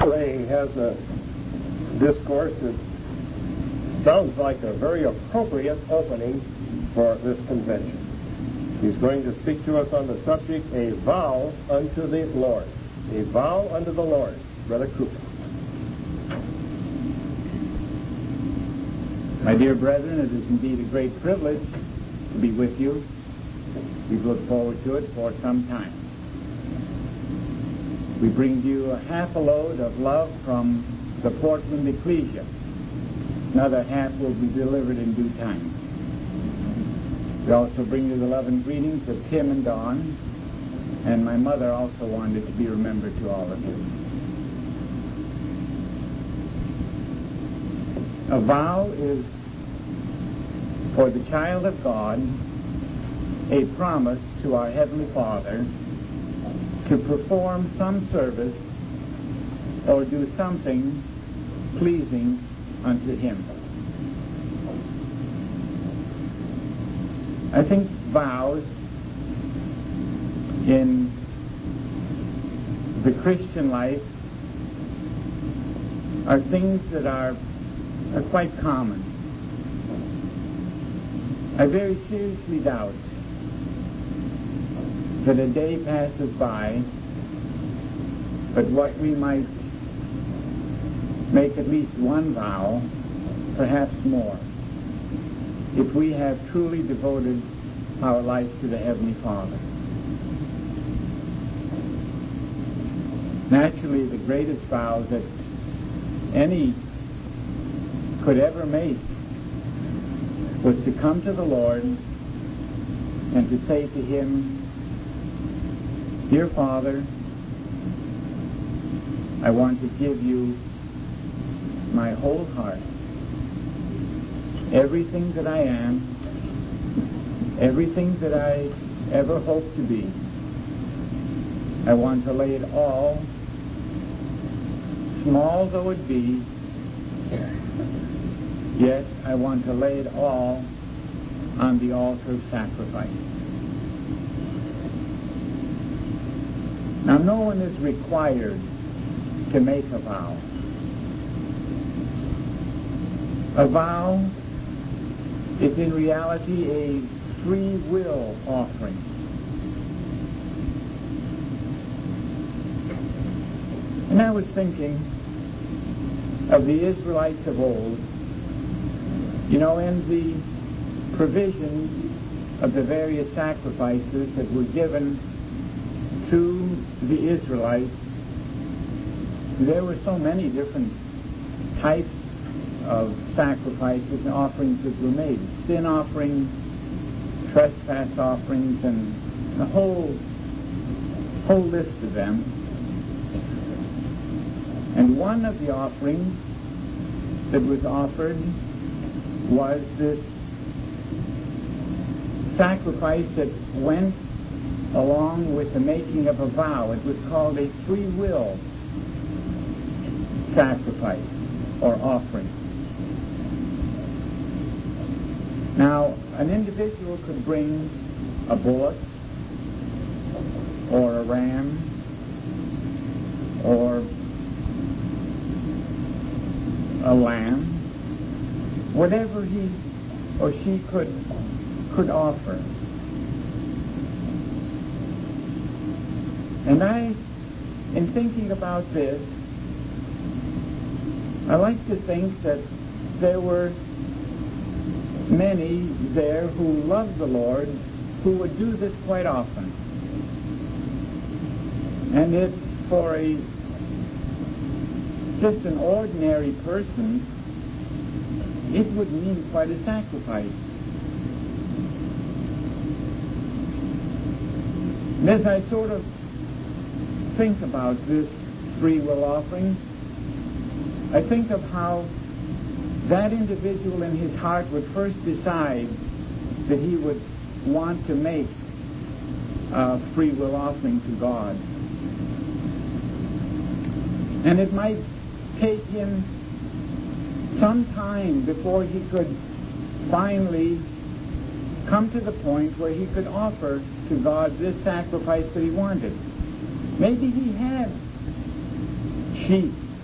Ray has a discourse that sounds like a very appropriate opening for this convention. He's going to speak to us on the subject, a vow unto the Lord. A vow unto the Lord. Brother Cooper. My dear brethren, it is indeed a great privilege to be with you. We've looked forward to it for some time. We bring to you a half a load of love from the Portland Ecclesia. Another half will be delivered in due time. We also bring you the love and greetings of Tim and Dawn, and my mother also wanted to be remembered to all of you. A vow is, for the child of God, a promise to our Heavenly Father to perform some service or do something pleasing unto Him. I think vows in the Christian life are things that are quite common. I very seriously doubt that a day passes by but what we might make at least one vow, perhaps more, if we have truly devoted our life to the Heavenly Father. Naturally, the greatest vow that any could ever make was to come to the Lord and to say to Him, "Dear Father, I want to give you my whole heart, everything that I am, everything that I ever hope to be. I want to lay it all, small though it be, yet I want to lay it all on the altar of sacrifice." Now, no one is required to make a vow. A vow is in reality a free will offering. And I was thinking of the Israelites of old. You know, in the provisions of the various sacrifices that were given to the Israelites, there were so many different types of sacrifices and offerings that were made. Sin offerings, trespass offerings, and a whole list of them. And one of the offerings that was offered was this sacrifice that went along with the making of a vow. It was called a free will sacrifice or offering. Now, an individual could bring a bullock or a ram or a lamb, whatever he or she could offer. And in thinking about this, I like to think that there were many there who loved the Lord who would do this quite often. And if for just an ordinary person, it would mean quite a sacrifice. And as I sort of think about this free will offering, I think of how that individual in his heart would first decide that he would want to make a free will offering to God. And it might take him some time before he could finally come to the point where he could offer to God this sacrifice that he wanted. Maybe he had sheep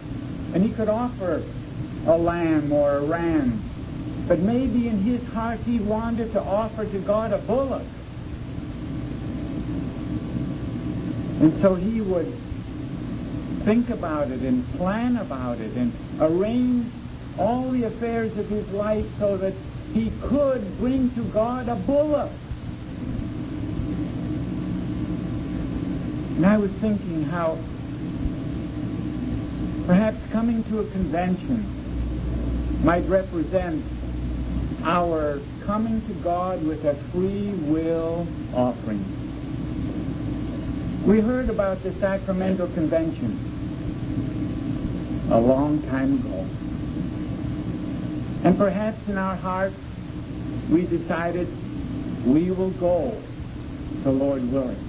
and he could offer a lamb or a ram. But maybe in his heart he wanted to offer to God a bullock. And so he would think about it and plan about it and arrange all the affairs of his life so that he could bring to God a bullock. And I was thinking how perhaps coming to a convention might represent our coming to God with a free will offering. We heard about the Sacramento Convention a long time ago. And perhaps in our hearts we decided we will go, the Lord willing.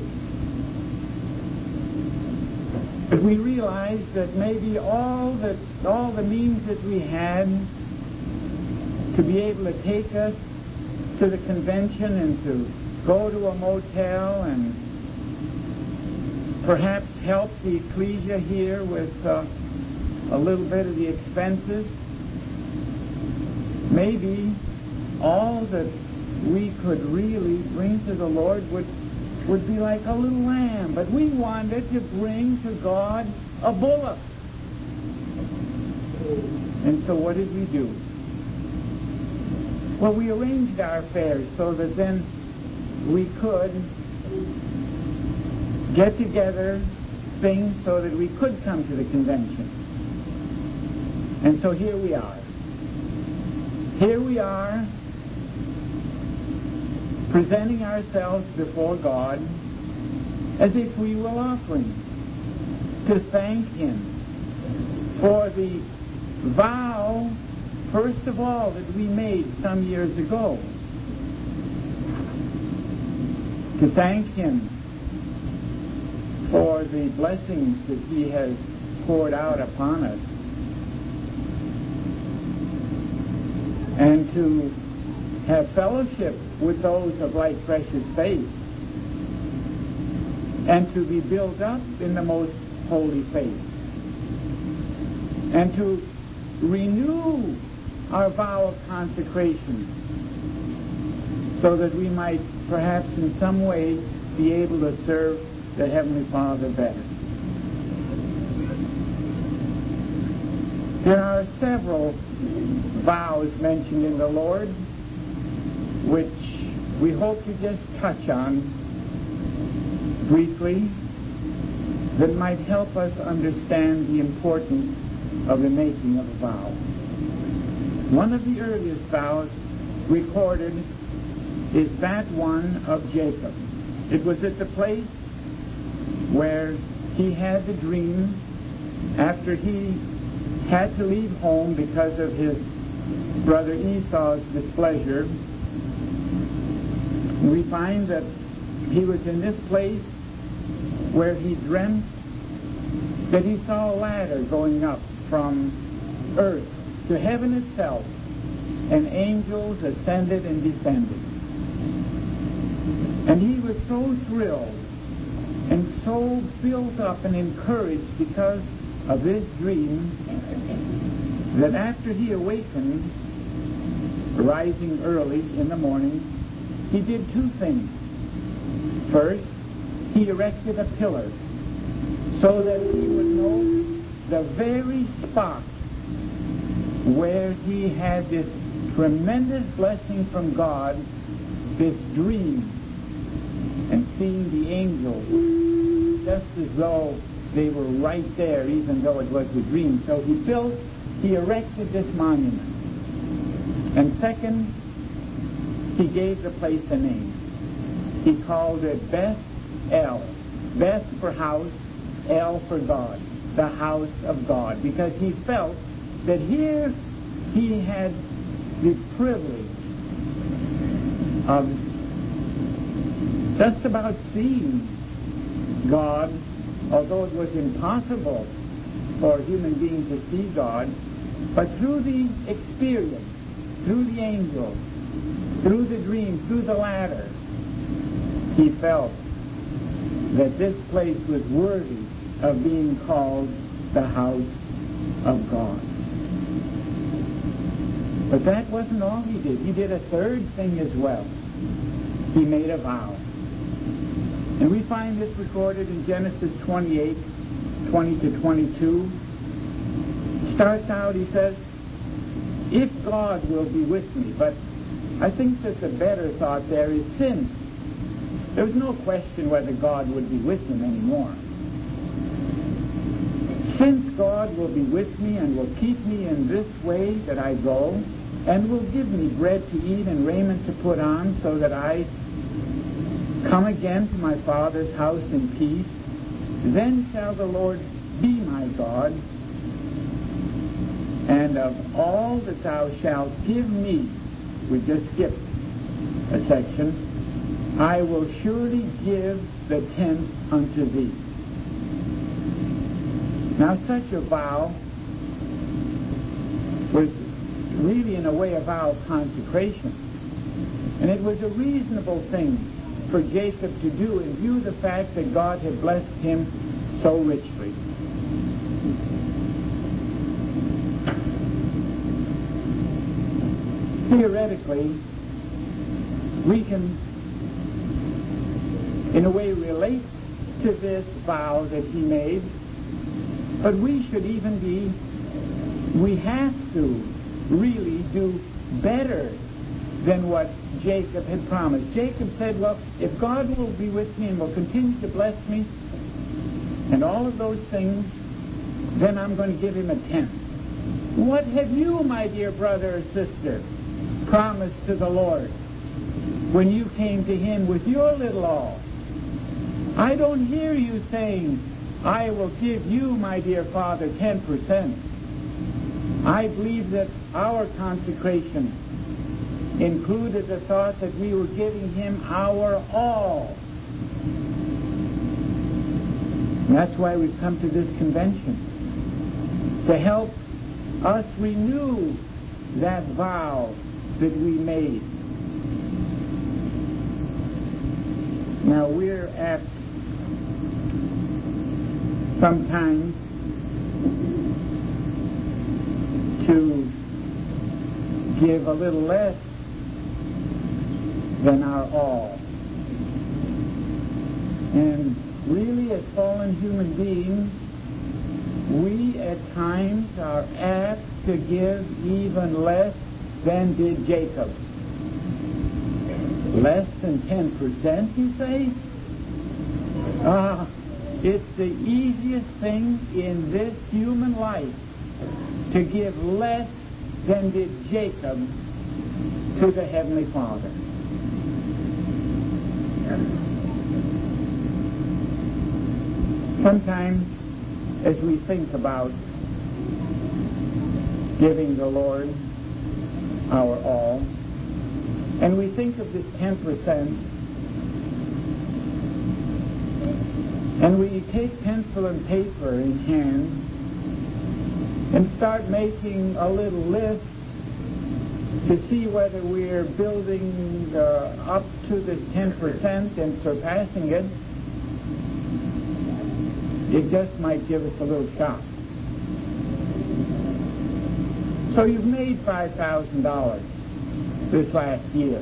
But we realized that maybe all the means that we had to be able to take us to the convention and to go to a motel and perhaps help the ecclesia here with a little bit of the expenses, maybe all that we could really bring to the Lord would be like a little lamb. But we wanted to bring to God a bullock. And so what did we do? Well, we arranged our affairs so that then we could get together things so that we could come to the convention. And so here we are. Here we are, presenting ourselves before God as a free will offering to thank Him for the vow, first of all, that we made some years ago. To thank Him for the blessings that He has poured out upon us. And to have fellowship with those of like precious faith. And to be built up in the most holy faith. And to renew our vow of consecration so that we might perhaps in some way be able to serve the Heavenly Father better. There are several vows mentioned in the Lord which we hope to just touch on briefly that might help us understand the importance of the making of a vow. One of the earliest vows recorded is that one of Jacob. It was at the place where he had the dream after he had to leave home because of his brother Esau's displeasure. We find that he was in this place where he dreamt that he saw a ladder going up from earth to heaven itself, and angels ascended and descended. And he was so thrilled and so built up and encouraged because of this dream that after he awakened, rising early in the morning, he did two things. First, he erected a pillar so that he would know the very spot where he had this tremendous blessing from God, this dream, and seeing the angels just as though they were right there, even though it was a dream. So he erected this monument. And second, he gave the place a name. He called it Beth El. Beth for house, El for God, the house of God, because he felt that here he had the privilege of just about seeing God, although it was impossible for a human being to see God, but through the experience, through the angels, through the dream, through the ladder, he felt that this place was worthy of being called the house of God. But that wasn't all he did. He did a third thing as well. He made a vow. And we find this recorded in Genesis 28, 20 to 22. Starts out, he says, if God will be with me. But I think that the better thought there is since. There was no question whether God would be with him anymore. Since God will be with me and will keep me in this way that I go, and will give me bread to eat and raiment to put on, so that I come again to my Father's house in peace, then shall the Lord be my God, and of all that thou shalt give me, we just skipped a section, I will surely give the tenth unto thee. Now such a vow was really in a way a vow of consecration. And it was a reasonable thing for Jacob to do in view of the fact that God had blessed him so richly. Theoretically, we can in a way relate to this vow that he made, but we have to really do better than what Jacob had promised. Jacob said, well, if God will be with me and will continue to bless me and all of those things, then I'm going to give him a tenth. What have you, my dear brother or sister, promised to the Lord when you came to him with your little all? I don't hear you saying, I will give you, my dear Father, 10%. I believe that our consecration included the thought that we were giving him our all. And that's why we've come to this convention, to help us renew that vow that we made. Now we're apt sometimes to give a little less than our all. And really, as fallen human beings, we at times are apt to give even less than did Jacob. Less than 10%, you say? It's the easiest thing in this human life to give less than did Jacob to the Heavenly Father. Sometimes, as we think about giving the Lord our all, and we think of this 10%, and we take pencil and paper in hand and start making a little list to see whether we're building up to this 10% and surpassing it, it just might give us a little shock. So you've made $5,000 this last year.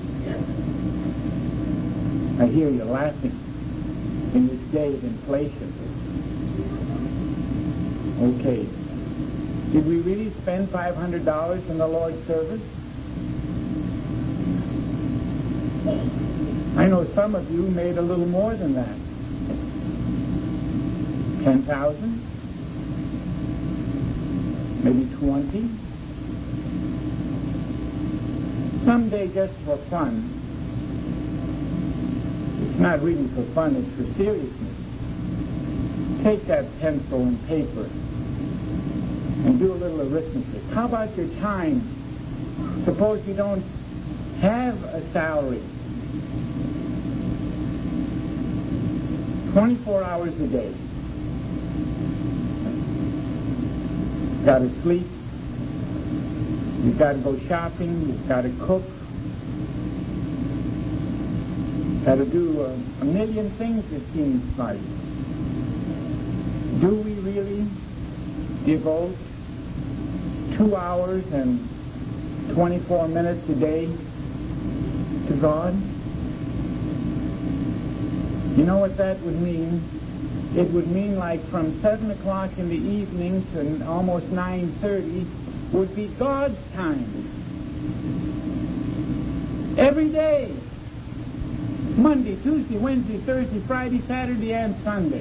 I hear you laughing in this day of inflation. Okay. Did we really spend $500 in the Lord's service? I know some of you made a little more than that. 10,000? Maybe 20? Someday, just for fun. It's not really for fun, it's for seriousness. Take that pencil and paper and do a little arithmetic. How about your time? Suppose you don't have a salary. 24 hours a day. You've got to sleep. You've got to go shopping. You've got to cook. You've got to do a million things, it seems like. Do we really devote 2 hours and 24 minutes a day to God? You know what that would mean? It would mean like from 7 o'clock in the evening to almost 9:30 would be God's time. Every day. Monday, Tuesday, Wednesday, Thursday, Friday, Saturday, and Sunday.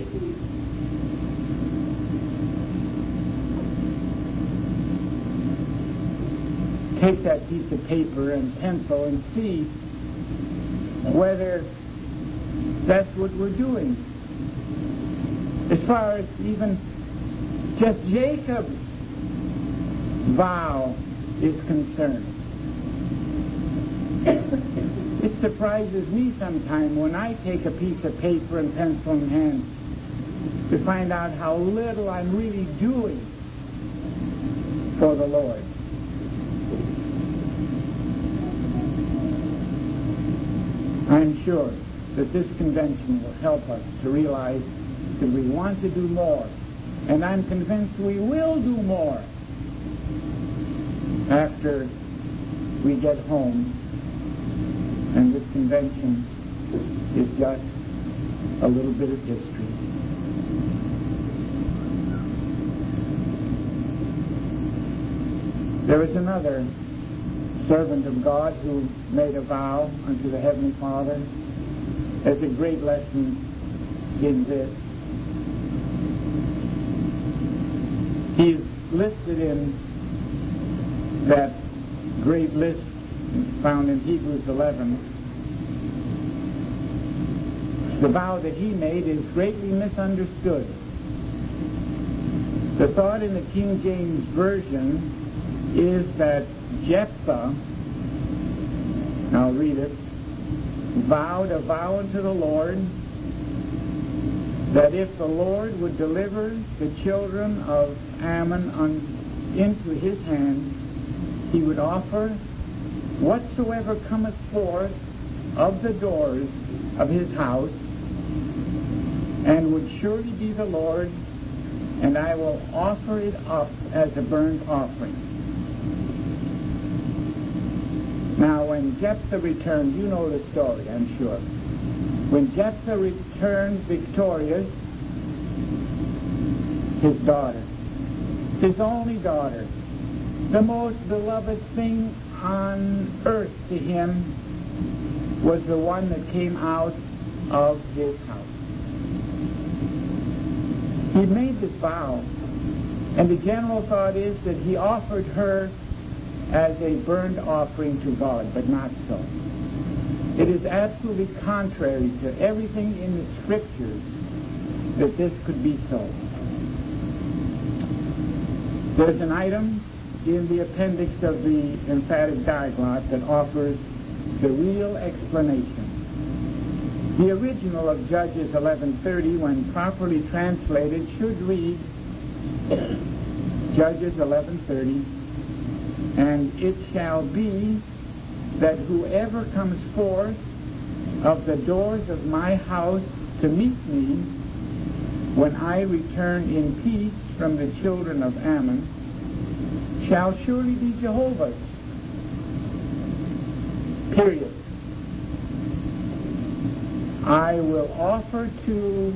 Take that piece of paper and pencil and see whether that's what we're doing. As far as even just Jacob's vow is concerned. It surprises me sometimes when I take a piece of paper and pencil in hand to find out how little I'm really doing for the Lord. I'm sure that this convention will help us to realize that we want to do more, and I'm convinced we will do more after we get home and this convention is just a little bit of history. There is another servant of God who made a vow unto the Heavenly Father. There's a great lesson in this. He's listed in that great list found in Hebrews 11. The vow that he made is greatly misunderstood. The thought in the King James Version is that Jephthah, I'll read it, vowed a vow unto the Lord that if the Lord would deliver the children of Ammon into his hand, he would offer whatsoever cometh forth of the doors of his house, and would surely be the Lord, and I will offer it up as a burnt offering. Now, when Jephthah returned, you know the story, I'm sure. When Jephthah returned victorious, his daughter, his only daughter, the most beloved thing on earth to him, was the one that came out of his house. He made this vow, and the general thought is that he offered her as a burnt offering to God, but not so. It is absolutely contrary to everything in the Scriptures that this could be so. There's an item in the appendix of the emphatic diglot that offers the real explanation. The original of Judges 11:30, when properly translated, should read Judges 11:30, and it shall be that whoever comes forth of the doors of my house to meet me when I return in peace from the children of Ammon shall surely be Jehovah's. Period. I will offer to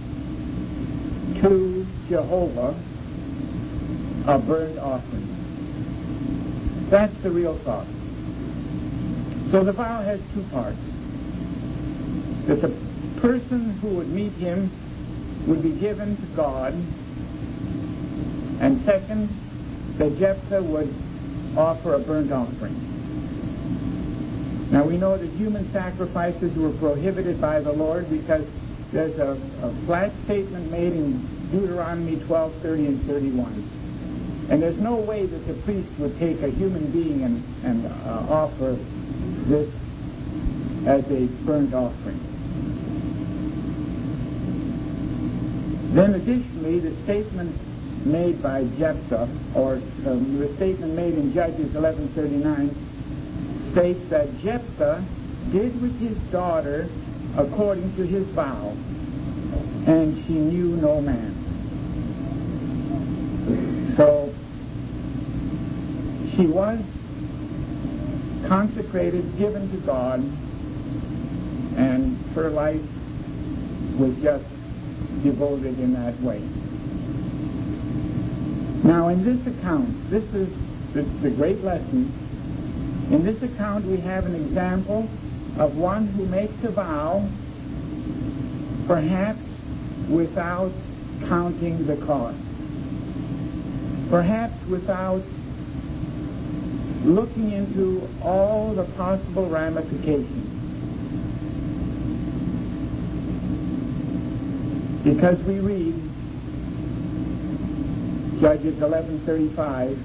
Jehovah a burnt offering. That's the real thought. So the vow has two parts. That the person who would meet him would be given to God, and second, that Jephthah would offer a burnt offering. Now we know that human sacrifices were prohibited by the Lord because there's a flat statement made in Deuteronomy 12:30 and 31. And there's no way that the priest would take a human being and offer this as a burnt offering. Then additionally, the statement made by Jephthah, or the statement made in Judges 11:39, states that Jephthah did with his daughter according to his vow, and she knew no man. So she was consecrated, given to God, and her life was just devoted in that way. Now, in this account, this is the great lesson. In this account, we have an example of one who makes a vow, perhaps without counting the cost, perhaps without looking into all the possible ramifications. Because we read Judges 11:35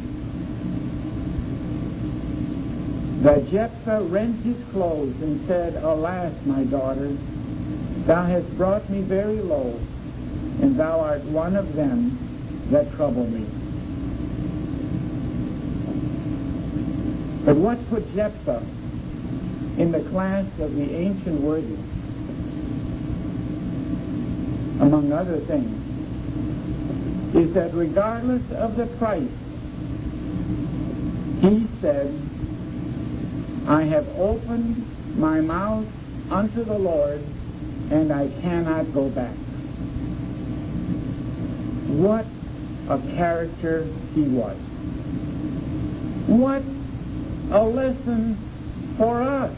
that Jephthah rent his clothes and said, "Alas, my daughter, thou hast brought me very low, and thou art one of them that trouble me." But what put Jephthah in the class of the ancient worthies? Among other things, is that regardless of the price, he said, "I have opened my mouth unto the Lord, and I cannot go back." What a character he was. What a lesson for us.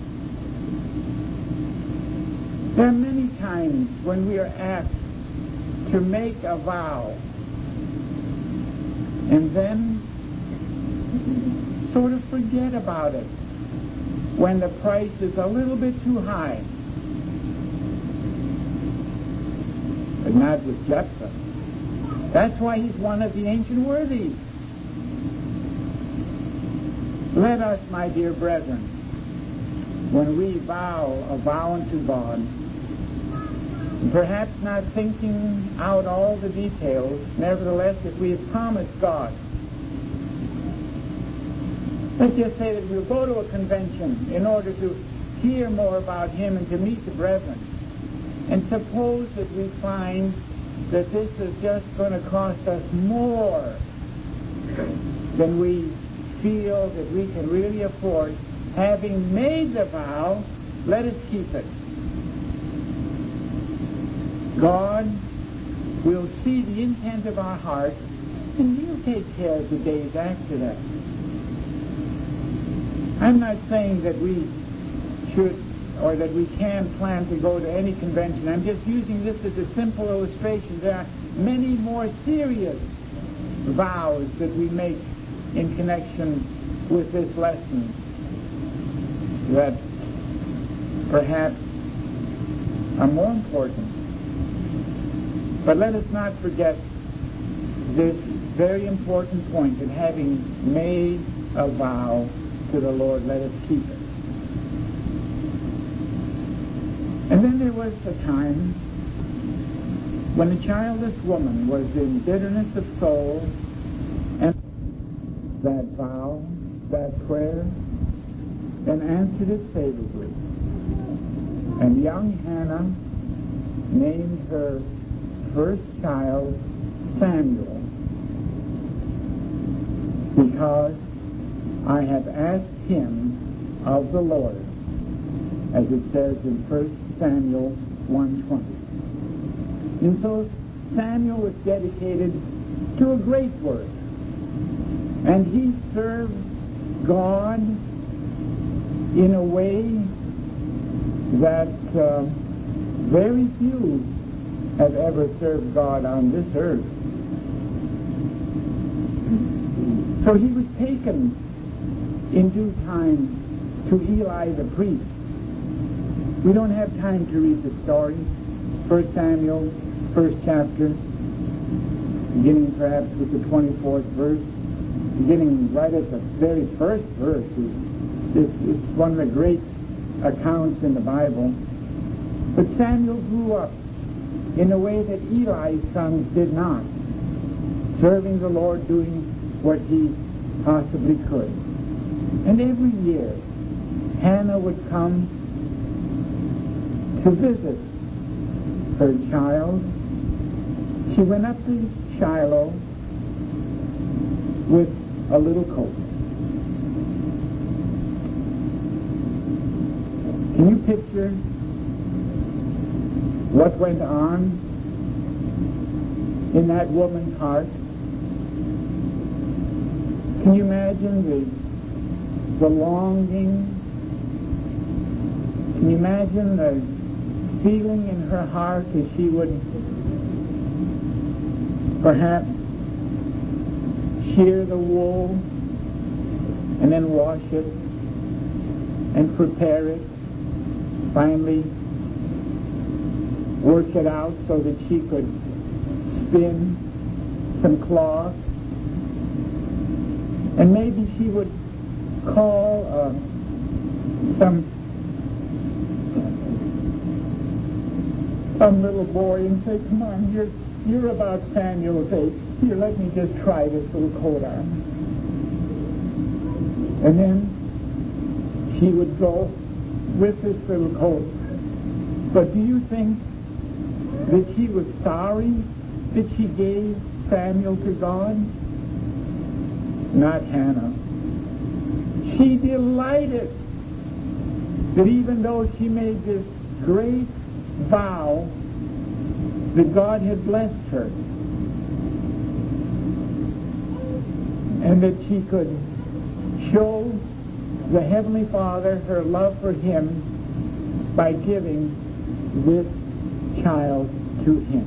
There are many times when we are asked to make a vow and then sort of forget about it when the price is a little bit too high. But not with Jephthah. That's why he's one of the ancient worthies. Let us, my dear brethren, when we vow a vow unto God, perhaps not thinking out all the details, nevertheless, if we have promised God, let's just say that we'll go to a convention in order to hear more about him and to meet the brethren. And suppose that we find that this is just going to cost us more than we feel that we can really afford. Having made the vow, let us keep it. God will see the intent of our heart, and He'll take care of the days after that. I'm not saying that we should or that we can plan to go to any convention. I'm just using this as a simple illustration. There are many more serious vows that we make in connection with this lesson that perhaps are more important. But let us not forget this very important point that having made a vow to the Lord, let us keep it. And then there was a time when a childless woman was in bitterness of soul, and that vow, that prayer, and answered it favorably. And young Hannah named her first child Samuel, because I have asked him of the Lord, as it says in 1 Samuel 1:20. And so Samuel was dedicated to a great work, and he served God in a way that very few have ever served God on this earth. So he was taken in due time to Eli the priest. We don't have time to read the story. 1 Samuel, first chapter, beginning perhaps with the 24th verse, beginning right at the very first verse. It's one of the great accounts in the Bible. But Samuel grew up in a way that Eli's sons did not, serving the Lord, doing what he possibly could. And every year, Hannah would come to visit her child. She went up to Shiloh with a little coat. Can you picture what went on in that woman's heart? Can you imagine the longing? Can you imagine the feeling in her heart as she would perhaps shear the wool and then wash it and prepare it, finally work it out so that she could spin some cloth, and maybe she would call some little boy and say, "Come on, you're about Samuel's age. Here, let me just try this little coat on." And then she would go with this little coat. But do you think that she was sorry that she gave Samuel to God? Not Hannah. She delighted that even though she made this great vow that God had blessed her and that she could show the Heavenly Father her love for Him by giving this child to Him.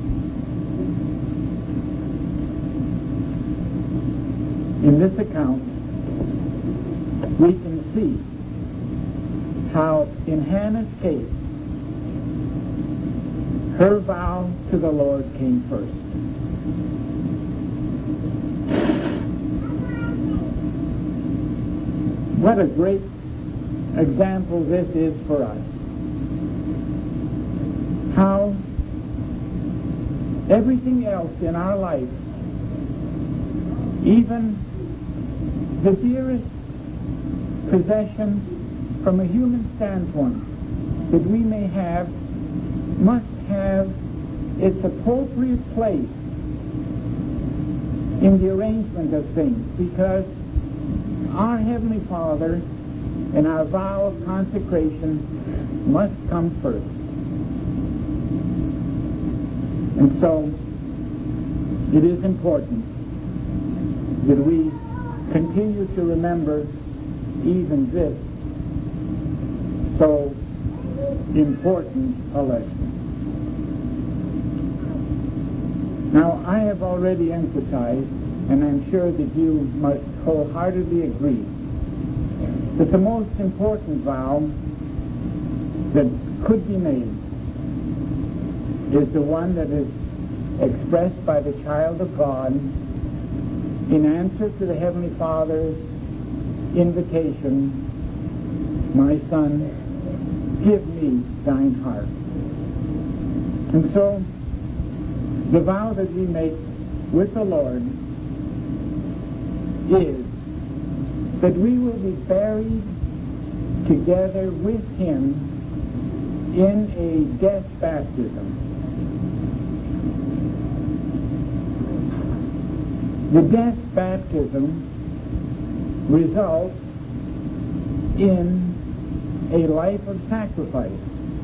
In this account, we can see how in Hannah's case, her vow to the Lord came first. What a great example this is for us. How everything else in our life, even the dearest possession from a human standpoint that we may have, must have its appropriate place in the arrangement of things, because our Heavenly Father and our vow of consecration must come first. And so it is important that we continue to remember even this so important a lesson. Now, I have already emphasized, and I'm sure that you must wholeheartedly agree, that the most important vow that could be made is the one that is expressed by the child of God in answer to the Heavenly Father's invitation, "My son, give me thine heart." And so, the vow that we make with the Lord is that we will be buried together with Him in a death baptism. The death baptism results in a life of sacrifice.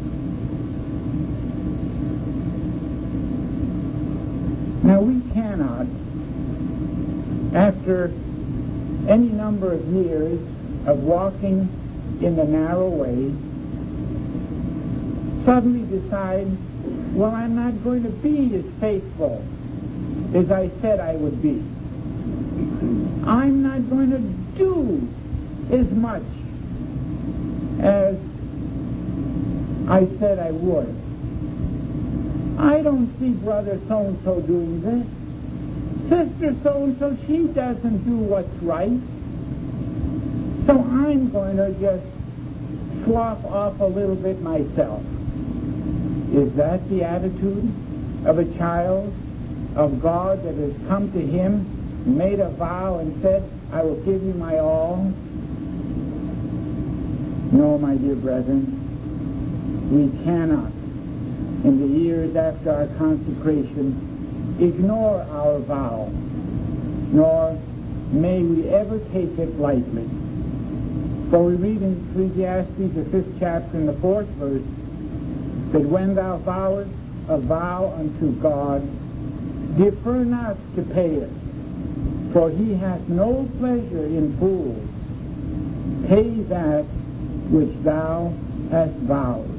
Now, we cannot, after any number of years of walking in the narrow way, suddenly decide, well, I'm not going to be as faithful as I said I would be. I'm not going to do as much as I said I would. I don't see brother so-and-so doing this. Sister so-and-so, she doesn't do what's right. So I'm going to just slough off a little bit myself. Is that the attitude of a child of God that has come to Him, made a vow and said, "I will give you my all"? No, my dear brethren, we cannot, in the years after our consecration, ignore our vow, nor may we ever take it lightly. For we read in Ecclesiastes, the 5th chapter, and the 4th verse, that when thou vowest a vow unto God, defer not to pay it, for he hath no pleasure in fools. Pay that which thou hast vowed.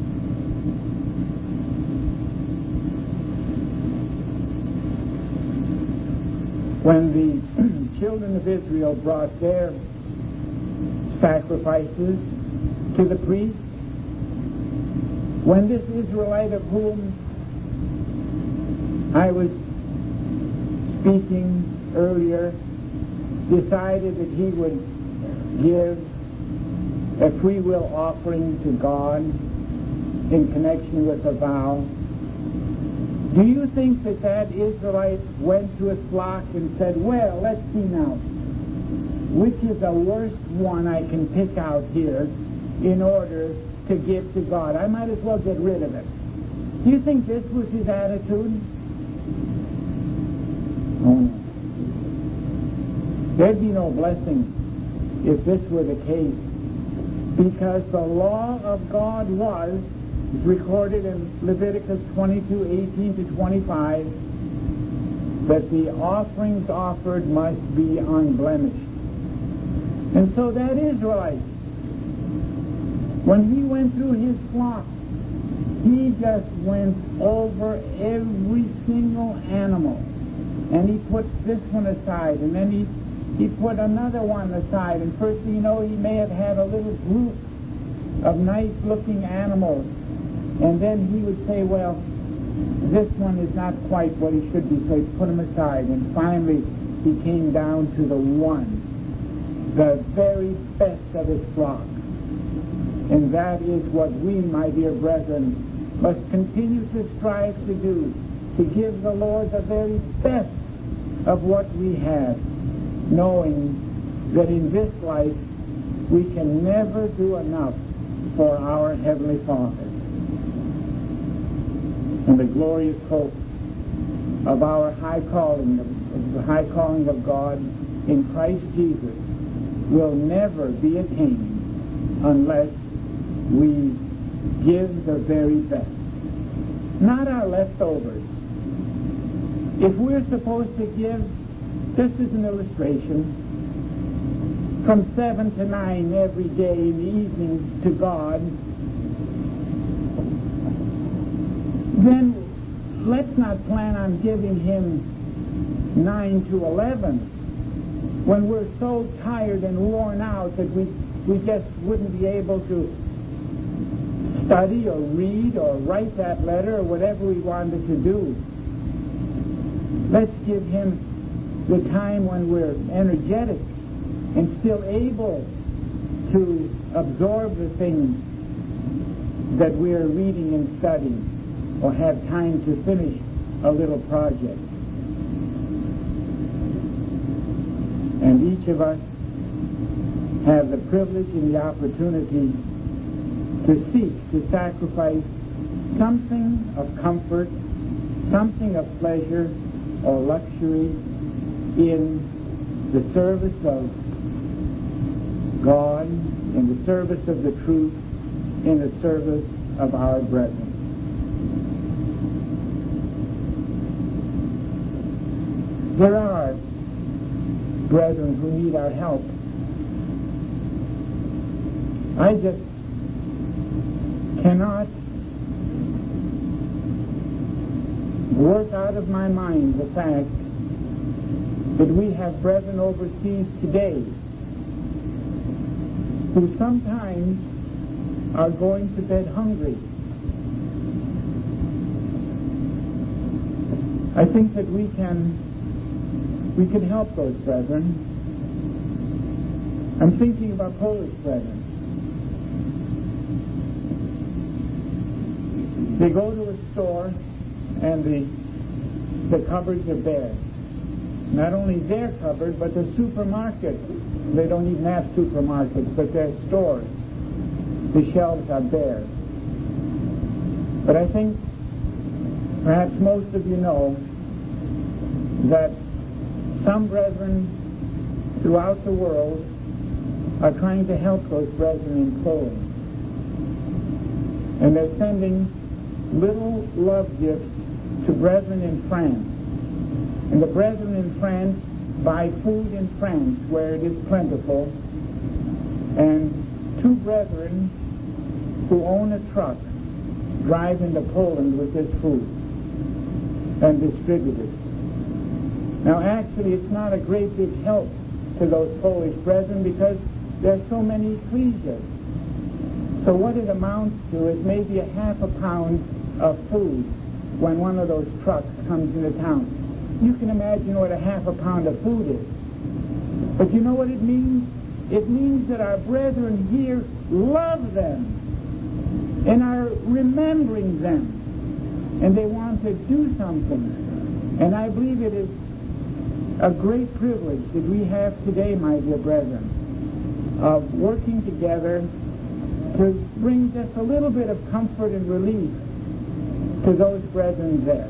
When the children of Israel brought their sacrifices to the priest, when this Israelite of whom I was speaking earlier decided that he would give a free will offering to God in connection with a vow, do you think that that Israelite went to his flock and said, well, let's see now, which is the worst one I can pick out here in order to give to God? I might as well get rid of it. Do you think this was his attitude? Oh, no. There'd be no blessing if this were the case, because the law of God was, it's recorded in Leviticus 22:18 to 25, that the offerings offered must be unblemished. And so that Israelite, when he went through his flock, he just went over every single animal. And he put this one aside, and then he put another one aside. And first thing you know, he may have had a little group of nice-looking animals. And then he would say, well, this one is not quite what he should be, so he put him aside. And finally, he came down to the one, the very best of his flock. And that is what we, my dear brethren, must continue to strive to do, to give the Lord the very best of what we have, knowing that in this life we can never do enough for our Heavenly Father. And the glorious hope of our high calling, of the high calling of God in Christ Jesus, will never be attained unless we give the very best. Not our leftovers. If we're supposed to give, just as an illustration, from 7 to 9 every day in the evening to God, then let's not plan on giving him 9 to 11 when we're so tired and worn out that we just wouldn't be able to study or read or write that letter or whatever we wanted to do. Let's give him the time when we're energetic and still able to absorb the things that we're reading and studying, or have time to finish a little project. And each of us have the privilege and the opportunity to seek to sacrifice something of comfort, something of pleasure or luxury in the service of God, in the service of the truth, in the service of our brethren. There are brethren who need our help. I just cannot work out of my mind the fact that we have brethren overseas today who sometimes are going to bed hungry. I think that we can help those brethren. I'm thinking of our Polish brethren. They go to a store and the cupboards are bare. Not only their cupboard, but the supermarket. They don't even have supermarkets, but their stores. The shelves are bare. But I think perhaps most of you know that some brethren throughout the world are trying to help those brethren in Poland. And they're sending little love gifts to brethren in France. And the brethren in France buy food in France where it is plentiful. And two brethren who own a truck drive into Poland with this food and distribute it. Now actually it's not a great big help to those Polish brethren because there are so many ecclesias. So what it amounts to is maybe a half a pound of food when one of those trucks comes into town. You can imagine what a half a pound of food is. But you know what it means? It means that our brethren here love them and are remembering them. And they want to do something. And I believe it is a great privilege that we have today, my dear brethren, of working together to bring just a little bit of comfort and relief to those brethren there.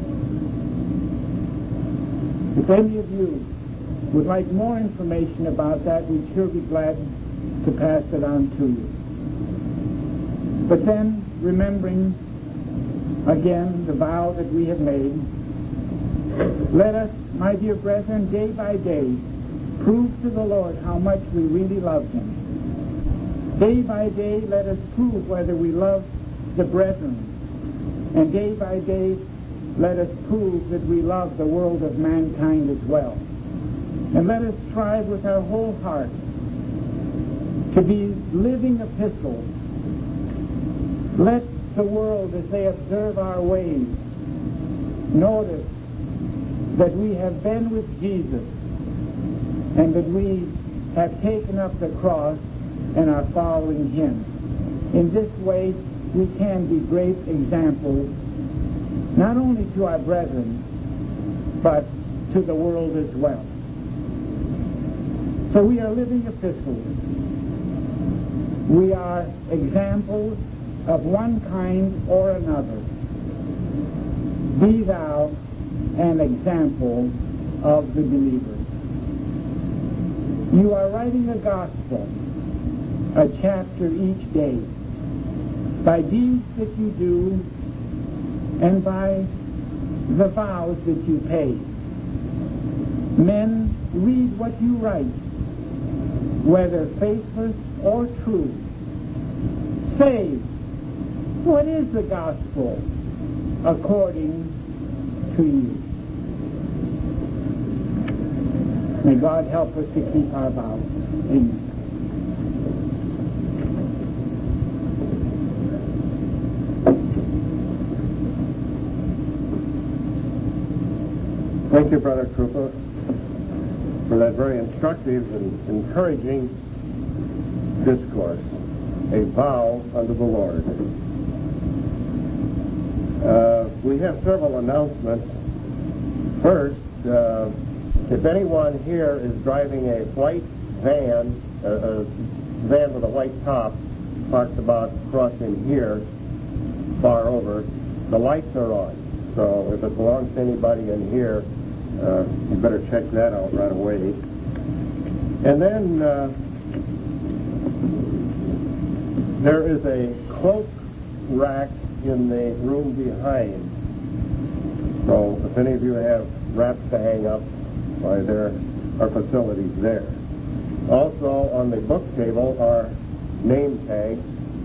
If any of you would like more information about that, we'd sure be glad to pass it on to you. But then, remembering again the vow that we have made, let us, my dear brethren, day by day, prove to the Lord how much we really love Him. Day by day, let us prove whether we love the brethren. And day by day, let us prove that we love the world of mankind as well. And let us strive with our whole heart to be living epistles. Let the world, as they observe our ways, notice that we have been with Jesus and that we have taken up the cross and are following Him. In this way, we can be great examples, not only to our brethren, but to the world as well. So we are living epistles. We are examples of one kind or another. Be thou an example of the believer. You are writing a gospel, a chapter each day, by deeds that you do and by the vows that you pay. Men read what you write, whether faithless or true. Say, what is the gospel according to you? May God help us to keep our vows. Amen. Thank you, Brother Krupa, for that very instructive and encouraging discourse, a vow unto the Lord. We have several announcements. First, if anyone here is driving a white van, a van with a white top, parked about crossing here, far over, the lights are on. So if it belongs to anybody in here, you better check that out right away. And then there is a cloak rack in the room behind. So if any of you have wraps to hang up, why, there are facilities there. Also on the book table are name tags.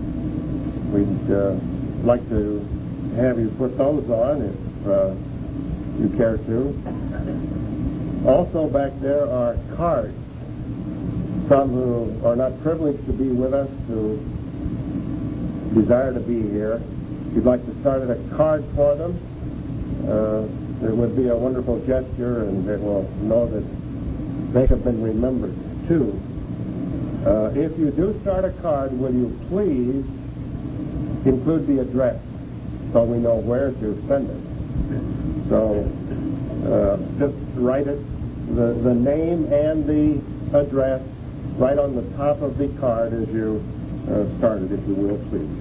We'd like to have you put those on if you care to. Also back there are cards. Some who are not privileged to be with us, who desire to be here, if you'd like to start at a card for them, it would be a wonderful gesture, and they will know that they have been remembered too. If you do start a card, will you please include the address so we know where to send it? So just write it, the name and the address right on the top of the card as you start it, if you will, please.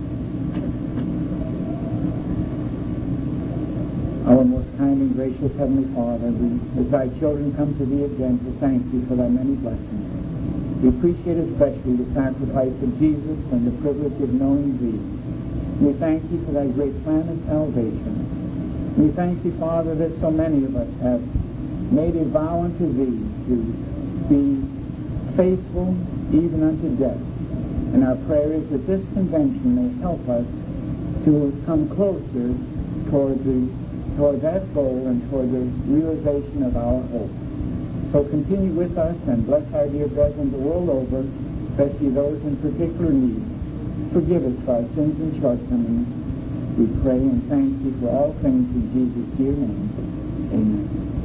Our most kind and gracious Heavenly Father, we, as thy children, come to thee again to thank thee for thy many blessings. We appreciate especially the sacrifice of Jesus and the privilege of knowing Thee. We thank Thee for Thy great plan of salvation. We thank Thee, Father, that so many of us have made a vow unto Thee to be faithful even unto death. And our prayer is that this convention may help us to come closer toward that goal and toward the realization of our hope. So continue with us and bless our dear brethren the world over, especially those in particular need. Forgive us for our sins and shortcomings. We pray and thank You for all things in Jesus' dear name. Amen.